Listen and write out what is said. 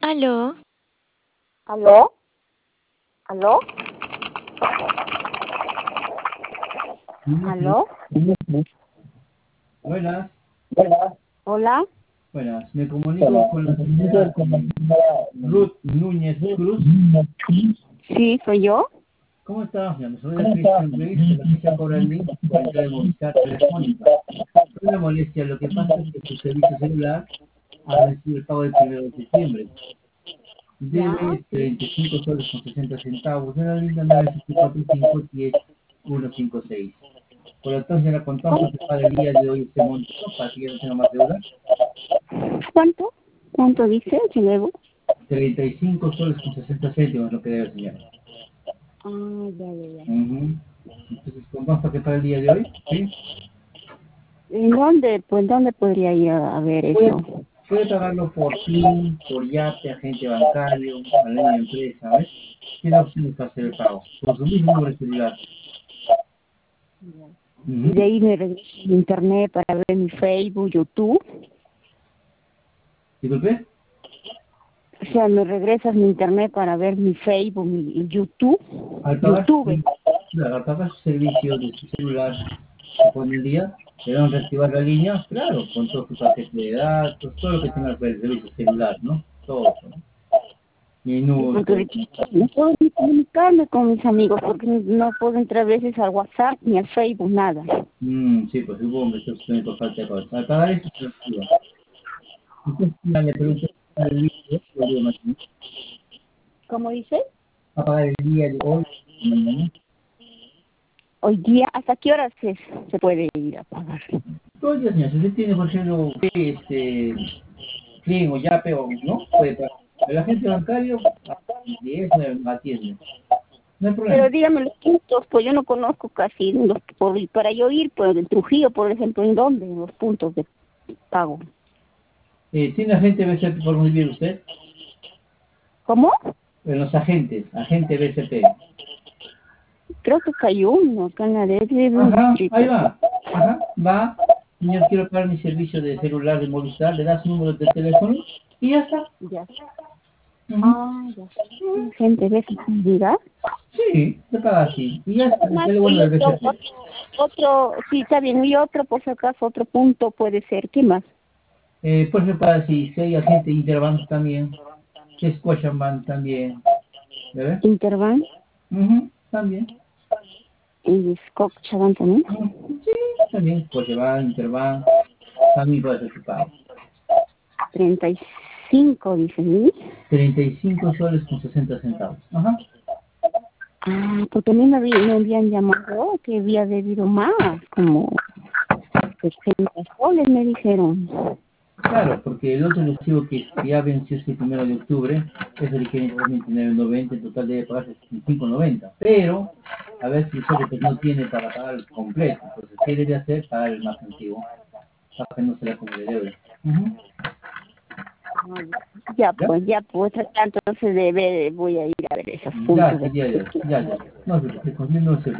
Aló, ¿Aló? ¿Aló? ¿Aló? Buenas, ¿Hola? buenas. Me comunico con la señora Ruth Núñez Cruz. Sí, soy yo. ¿Cómo está? Me soy Cristian Ruiz de la agencia Cobra Link por el de Movistar Telefónica. No me molestia, lo que pasa es que su servicio celular ha recibido el pago del 1 de septiembre. Ya. Debe 35 soles con 60 centavos de la línea 974-510-156. Por lo tanto, la contamos para que pague el día de hoy ese monto para que ya no tenga más deuda. ¿Cuánto? ¿Cuánto dice el nuevo? 35 soles con 60 céntimos lo que debe, señora. Ah, ya. Ujú. Entonces, ¿contamos para que pague el día de hoy? ¿Sí? ¿En dónde? Pues, ¿dónde podría ir a ver Puede, eso? puede pagarlo por PIN, por YAPE, agente bancario, a la línea de empresa, ¿ves? Tiene opciones para hacer el pago, por su mismo número de celular. Y de Ujú. ahí me regreso a internet para ver mi Facebook, YouTube. Disculpe, O sea, me regresas mi internet para ver mi Facebook, mi YouTube. al pagar YouTube. claro, al pagar su servicio de su celular con el día, le van a reactivar la línea, claro, con todo su paquete de datos, todo lo que tenga que ver el servicio celular, ¿no? Todo, ¿no? Porque Minutos. ahorita no puedo ni comunicarme con mis amigos porque no puedo entrar a veces al WhatsApp ni al Facebook, nada. Sí, pues supongo que esto es por falta de cosas. Al pagar eso se reactiva. Entonces, ya le pregunté el vídeo, lo digo más o menos, ¿Cómo dice? a pagar el día de hoy, mañana. Hoy día, ¿hasta qué hora se puede ir a pagar? Todos los días, señor. Si usted tiene, por ejemplo, Plin o Yape o no, puede pagar. El agente bancario, a 10, 9 atiende. No hay Pero problema. dígame los puntos, pues yo no conozco casi los para yo ir, pues en Trujillo, por ejemplo, ¿en dónde? Los puntos de pago. ¿Tiene agente BCP por muy bien usted? ¿Cómo? En los agentes, agente BCP. Creo que cayó uno acá en la de un Ajá, ahí distrito. va. Ajá, va. Señor, quiero pagar mi servicio de celular de Movistar. Le da su número de teléfono y ya está. Ya. Ujú. Ah, ya. Gente, ¿ves? ¿Diga? Sí, se paga así. Y ya está. Es Más lo y bueno del BCP. sí, está bien. Y otro, por si acaso, otro punto puede ser. ¿Qué más? Pues me paga si hay agente Interbank también. Si es Scotiabank también. ¿Ya ves? Interbank También. y Scotiabank también. Sí, también. Scotiabank, Interbank. También puede ser su pago. 35, dice, ¿sí? 35 soles con 60 centavos. Ajá. Ah, porque a mí me habían llamado que había debido más, como 60 soles, me dijeron. Claro, porque el otro recibo que ya venció este 1 de octubre, eso le quieren también tener el 90, en total debe pagar 65,90. Pero, a ver si usted pues, no tiene para pagar el completo. Entonces, ¿qué debe hacer? Pagar el más antiguo, para que no se le acumule deuda. ¿Ya? Ya, pues, entonces voy a ir a ver esos Ya, puntos de... sería ya. No se preocupe, conmigo no se